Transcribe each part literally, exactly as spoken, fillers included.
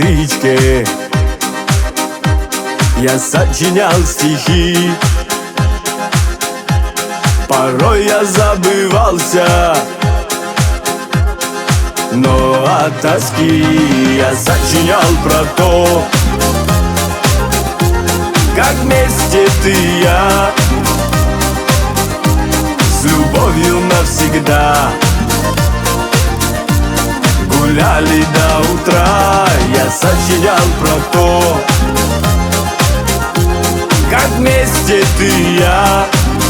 электричке я сочинял стихи. Порой я забывался, но от тоски я сочинял про то, как вместе ты и я с любовью навсегда гуляли до утра. Я сочинял про то, как вместе ты и я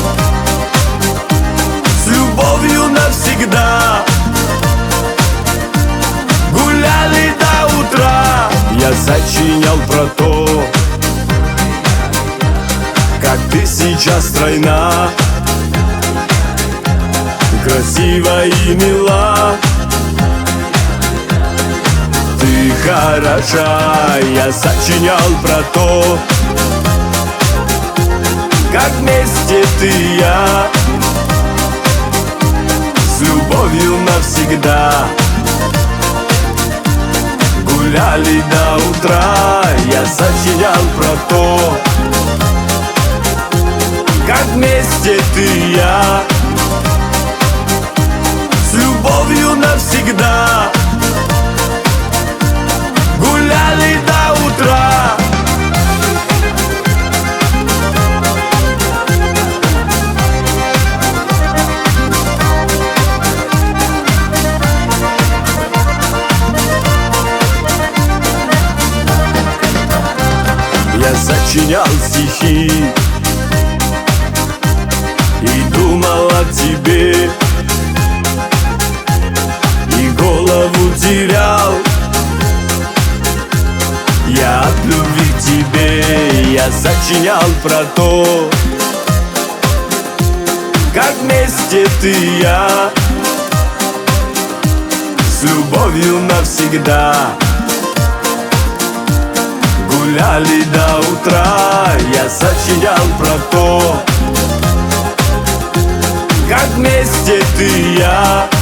с любовью навсегда гуляли до утра. Я сочинял про то, как ты сейчас стройна, красива и мила. Ты хороша. Я сочинял про то, как вместе ты и я с любовью навсегда гуляли до утра. Я сочинял про то, как вместе ты и я с любовью навсегда гуляли до утра. Я сочинял стихи и думал о тебе, и голову терял я от любви к тебе. Я сочинял про то, как вместе ты и я с любовью навсегда гуляли до утра. Я сочинял про то, как вместе ты и я